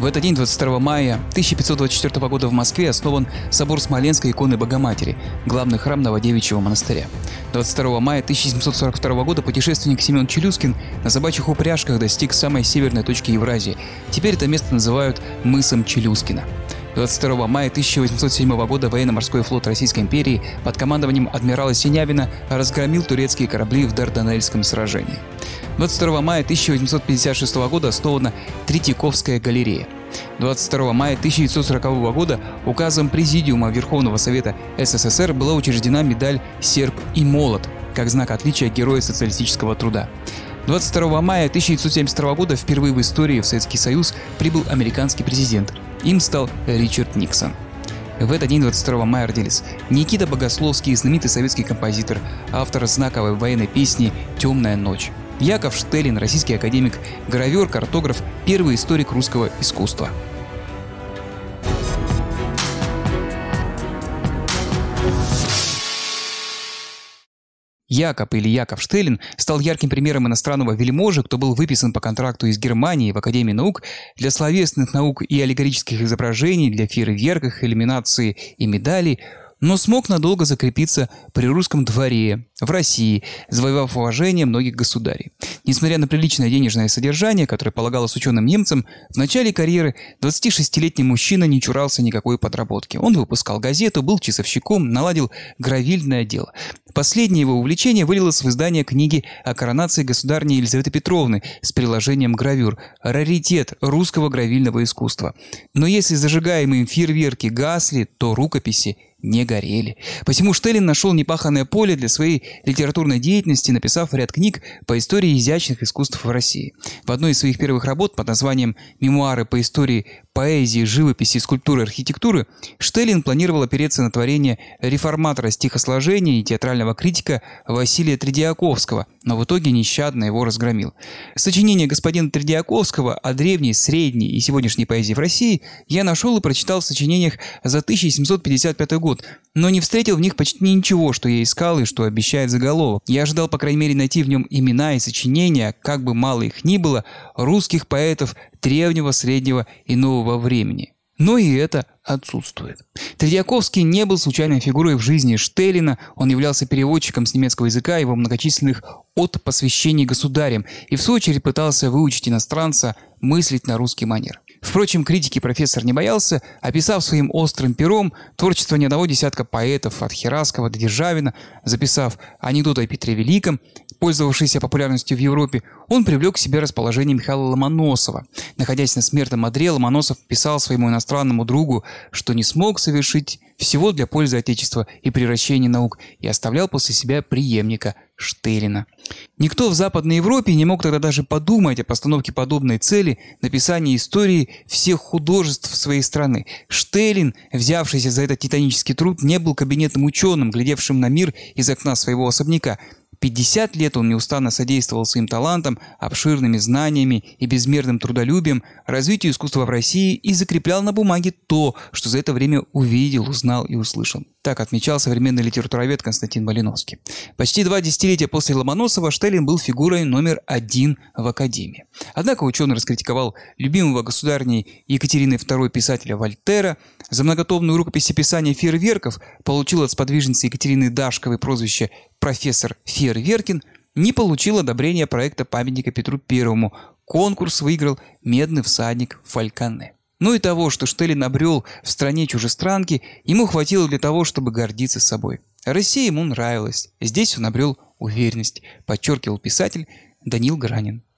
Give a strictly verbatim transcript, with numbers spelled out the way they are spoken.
этот день, двадцать второго мая тысяча пятьсот двадцать четвёртого года в Москве, основан собор Смоленской иконы Богоматери, главный храм Новодевичьего монастыря. двадцать второго мая тысяча семьсот сорок второго года путешественник Семен Челюскин на собачьих упряжках достиг самой северной точки Евразии. Теперь это место называют мысом Челюскина. двадцать второго мая тысяча восемьсот седьмого года военно-морской флот Российской империи под командованием адмирала Синявина разгромил турецкие корабли в Дарданельском сражении. двадцать второго мая тысяча восемьсот пятьдесят шестого года основана Третьяковская галерея. двадцать второго мая тысяча девятьсот сорокового года указом Президиума Верховного Совета СССР была учреждена медаль «Серп и молот» как знак отличия Героя социалистического труда. двадцать второго мая тысяча девятьсот семьдесят второго года впервые в истории в Советский Союз прибыл американский президент. Им стал Ричард Никсон. В этот день, двадцать второго мая, родились Никита Богословский, знаменитый советский композитор, автор знаковой военной песни «Темная ночь». Яков Штеллин, российский академик, гравер, картограф, первый историк русского искусства. Якоб или Яков Штеллин стал ярким примером иностранного вельможи, кто был выписан по контракту из Германии в Академии наук для словесных наук и аллегорических изображений, для фейерверков, иллюминации и медалей, но смог надолго закрепиться при русском дворе, в России, завоевав уважение многих государей. Несмотря на приличное денежное содержание, которое полагалось ученым немцам, в начале карьеры двадцатишестилетний мужчина не чурался никакой подработки. Он выпускал газету, был часовщиком, наладил гравильное дело. Последнее его увлечение вылилось в издание книги о коронации государыни Елизаветы Петровны с приложением гравюр – раритет русского гравильного искусства. Но если зажигаемые фейерверки гасли, то рукописи не горели. Посему Штеллин нашел непаханное поле для своей литературной деятельности, написав ряд книг по истории изящных искусств в России. В одной из своих первых работ под названием «Мемуары по истории поэзии, живописи, скульптуры, архитектуры» Штеллин планировал опереться на творение реформатора стихосложения и театрального критика Василия Тредиаковского, но в итоге нещадно его разгромил. Сочинения господина Тредиаковского о древней, средней и сегодняшней поэзии в России я нашел и прочитал в сочинениях за тысяча семьсот пятьдесят пятый год, но не встретил в них почти ничего, что я искал и что обещает заголовок. Я ожидал, по крайней мере, найти в нем имена и сочинения, как бы мало их ни было, русских поэтов древнего, среднего и нового времени. Но и это отсутствует. Тредиаковский не был случайной фигурой в жизни Штеллина, он являлся переводчиком с немецкого языка его многочисленных от посвящений государям и в свою очередь пытался выучить иностранца мыслить на русский манер. Впрочем, критики профессор не боялся, описав своим острым пером творчество не одного десятка поэтов от Хераскова до Державина, записав анекдоты о Петре Великом, пользовавшийся популярностью в Европе, он привлек к себе расположение Михаила Ломоносова. Находясь на смертном одре, Ломоносов писал своему иностранному другу, что не смог совершить всего для пользы Отечества и превращения наук, и оставлял после себя преемника Штеллина. Никто в Западной Европе не мог тогда даже подумать о постановке подобной цели написания истории всех художеств своей страны. Штеллин, взявшийся за этот титанический труд, не был кабинетным ученым, глядевшим на мир из окна своего особняка. пятьдесят лет он неустанно содействовал своим талантом, обширными знаниями и безмерным трудолюбием развитию искусства в России и закреплял на бумаге то, что за это время увидел, узнал и услышал. Так отмечал современный литературовед Константин Малиновский. Почти два десятилетия после Ломоносова Штеллин был фигурой номер один в Академии. Однако ученый раскритиковал любимого государыней Екатерины второй писателя Вольтера, за многотомную рукопись описания фейерверков получил от сподвижницы Екатерины Дашковой прозвище «профессор Фейерверкин», не получил одобрения проекта памятника Петру Первому. Конкурс выиграл «Медный всадник Фальконе». Ну и того, что Штеллин обрел в стране чужестранки, ему хватило для того, чтобы гордиться собой. Россия ему нравилась. Здесь он обрел уверенность, подчеркивал писатель Даниил Гранин.